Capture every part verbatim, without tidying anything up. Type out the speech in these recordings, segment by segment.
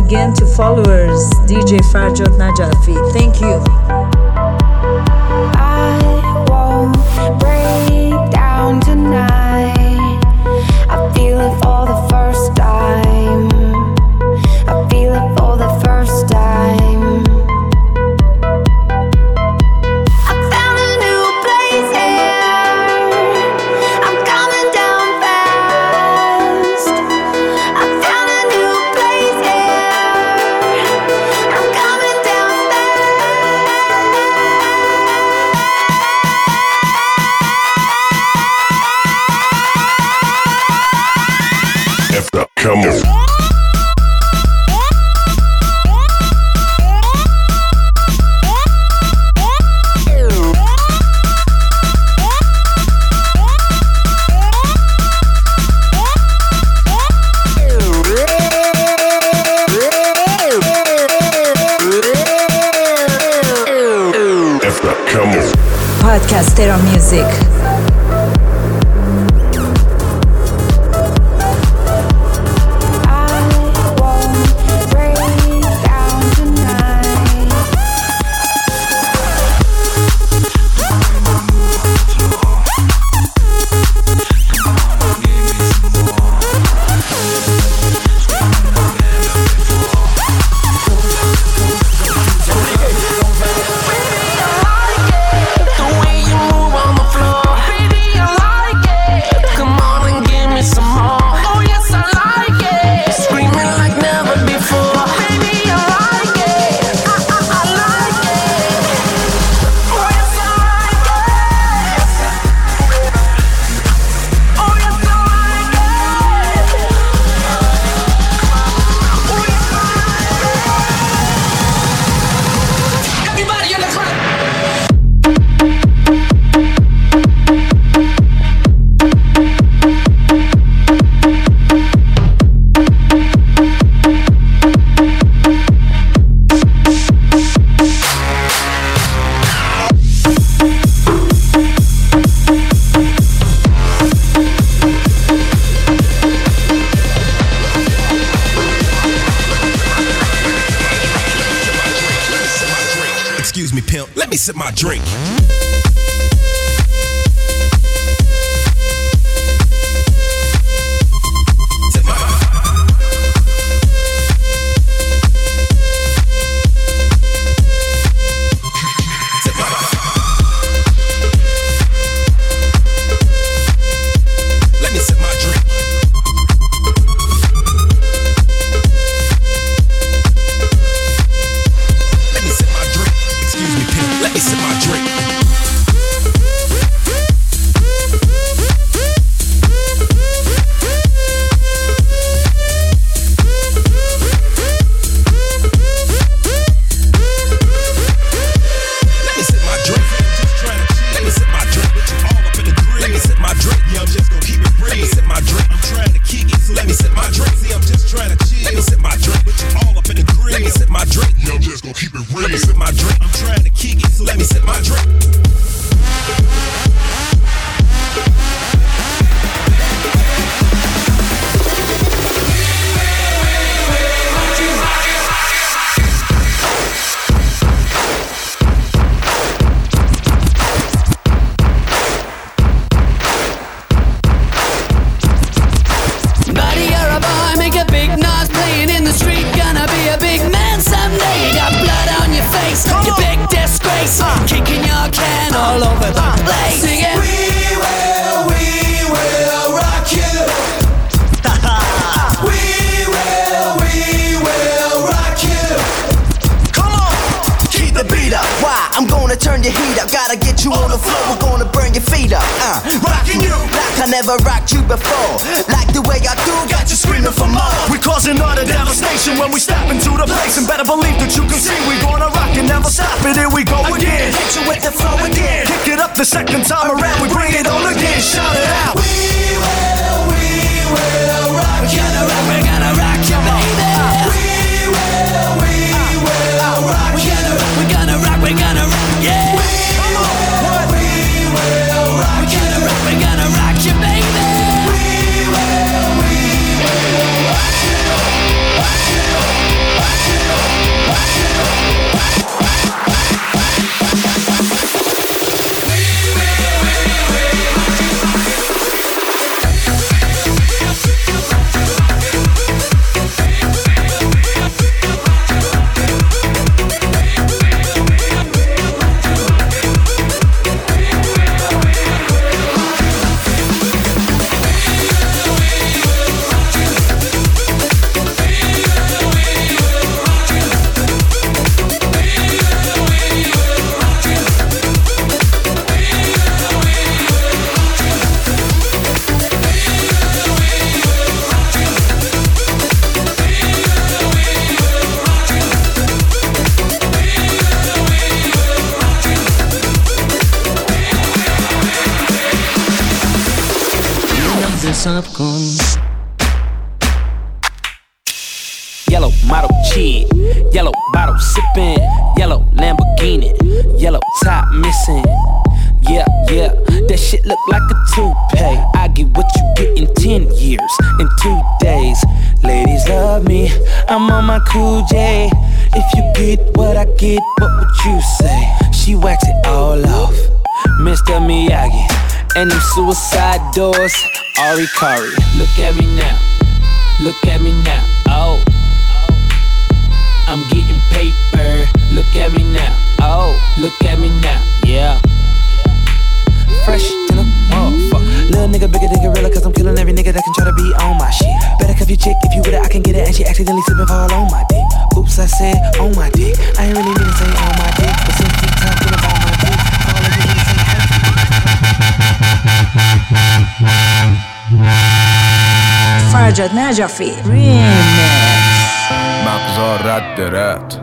again to followers D J Farjot Najafi. Thank you. I won't break down tonight. I feel it for the first time. I feel it for the first time. I found a new place here. I'm coming down fast. I found a new place here. I'm coming down fast. F up, come on. Podcastero Music. Sip my drink. The second time around, we bring it on again. Shout it out. We will, we will rock you. We're gonna rock you, baby. We will, we will rock you. We're gonna rock, we're gonna rock, yeah. We will, we will rock you. We're gonna rock you, baby. We will, we will rock you. Rock you. usap con yellow model chick, yellow bottle sipping, yellow Lamborghini, yellow top missing. Yeah, yeah, that shit look like a toupee. I get what you get in ten years, in two days. Ladies love me, I'm on my cool J. If you get what I get, what would you say? She wax it all off, Mister Miyagi. And them suicide doors, Ari Kari. Look at me now, look at me now, oh. I'm getting paper, look at me now, oh. Look at me now, yeah. Fresh to the motherfucker. Little nigga bigger than gorilla, cause I'm killing every nigga that can try to be on my shit. Better cuff your chick, if you with it, I can get it. And she accidentally slip and fall on my dick. Oops, I said on my dick. I ain't really mean to say on my dick, but since you talking about my dick, all I get is say Farjad Najafi Remix. مغزارت درت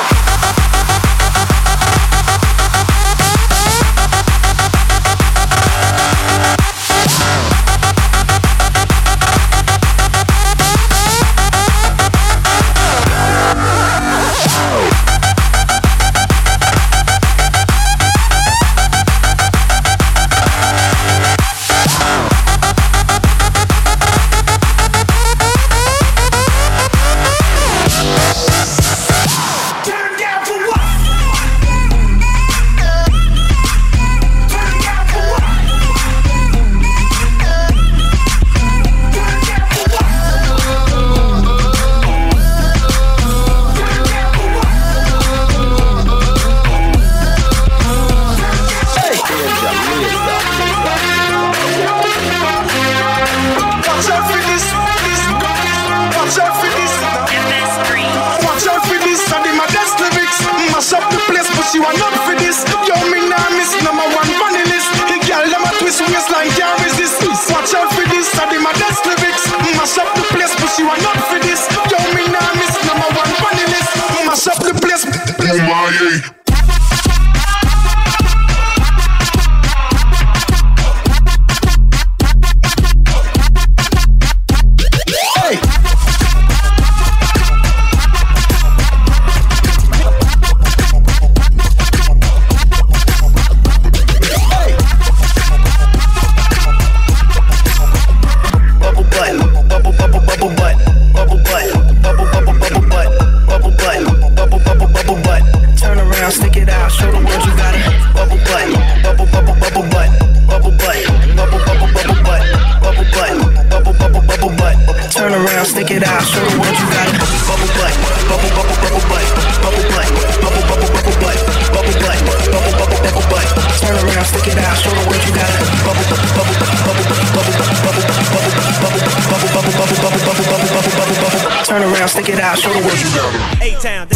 Turn around, stick it out, show the world you got it. A-Town.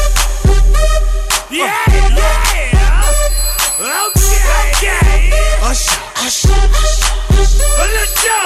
Yeah, yeah. Okay, okay. Hush, hush, hush. Let's go.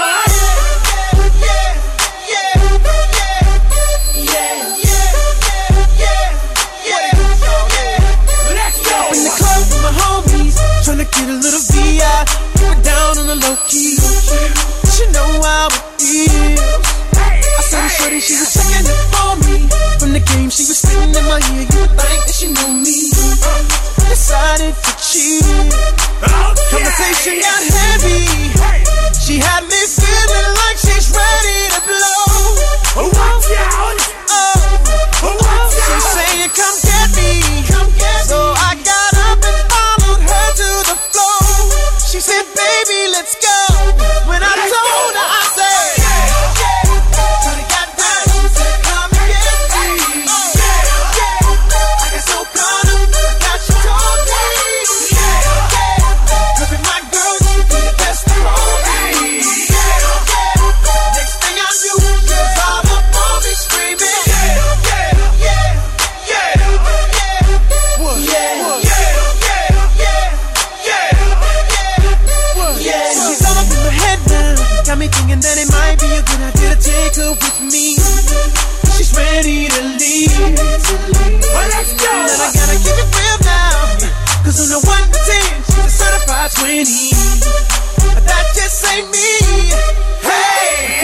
Tryna get a little V I, put it down on the low key. She know how it feels. I saw the shorty, she was checking it for me. From the game, she was spitting in my ear. You would think that she knew me. Decided to cheat. Conversation got heavy. She had me feeling like she's ready to blow. Oh, watch out! Oh, watch out! She's saying, come get me. Come get me. So I got up and followed her to the floor. She said, baby, let's go. When I told her, I said, yeah, yeah. Tryna get down, said, come and get me. Yeah, yeah. I got so caught up, got you told me. Yeah, yeah. Look at my girl, you be the best for me. Yeah, yeah. Next thing I knew, she was all up on me screaming. Yeah, yeah, yeah, yeah, yeah. What? Yeah, yeah, yeah, yeah, yeah, yeah. She's all up in my head now, got me thinking that it might be a good idea to take her with me. She's ready to leave. Well, let's go. And I gotta keep it real now, cause on the one to ten, she's a certified twenty. But that just ain't me. Hey,